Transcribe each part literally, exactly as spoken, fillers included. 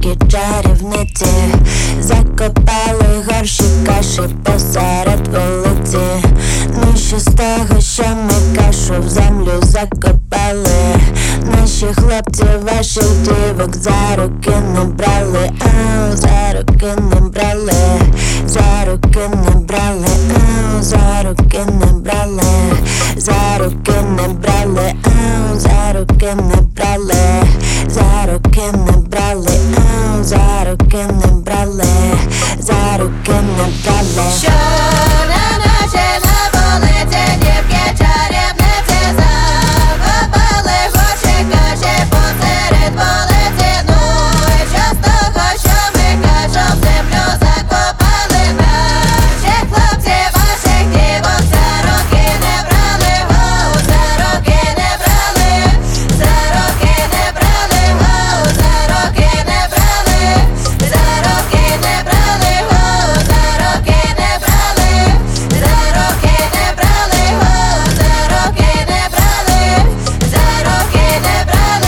річки чарівниці, закопали горщі каші посеред вулиці. Ну що з того, що ми кашу в землю закопали? Наші хлопці ваших дівок за руки не брали, ау, за руки не брали, за руки не брали, ау, за руки не брали, за руки не брали, ау, за руки не брали, за руки не брали, ау, за руки не брали, за руки не брали. Що на нашій на вулиці дівки чарівниці закопали горщі каші посеред вулиці. Ну і що з того, що ми кашу в землю закопали? Наші хлопці ваших дівок за руки не брали, воу, за руки не брали, за руки не брали, воу, за руки не брали, за руки не брали, воу, за руки не брали, за руки не брали, воу, за руки не брали, за руки не брали.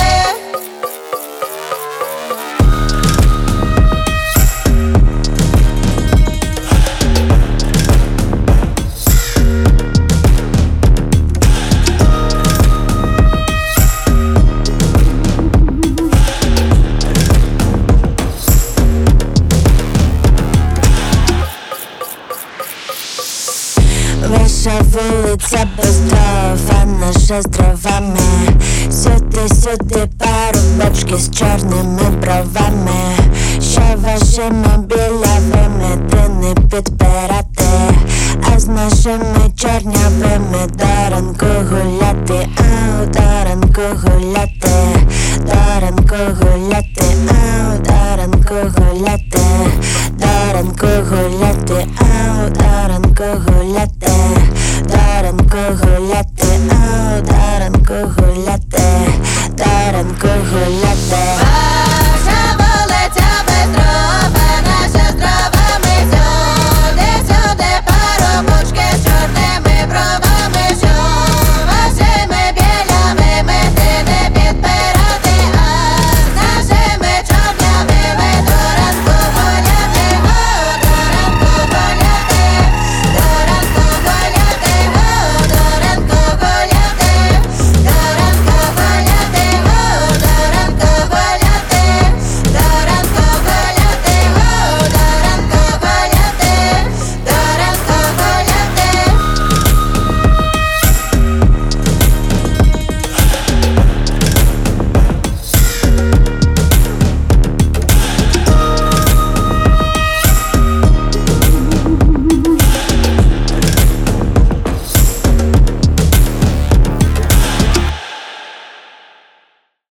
Ваша вулиця без дров, а наша з дровами. Сюди, сюди парубочки з чорними бровами. Що вашими білявими тини підпирати, а з нашими чорнявими до ранку гуляти, ау, до ранку гуляти, до ранку гуляти, ау, до ранку гуляти, до ранку гуляти, ау, до ранку гуляти, до ранку гуляти, ау, до ранку гуляти, до ранку гуляти.